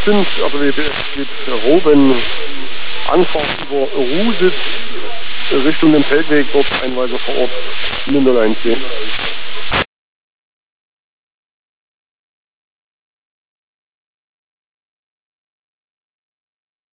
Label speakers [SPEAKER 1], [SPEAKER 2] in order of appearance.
[SPEAKER 1] sind, also wir Roben Anfahrt über Rusitz Richtung den Feldweg, dort einweise vor Ort in den 01 gehen.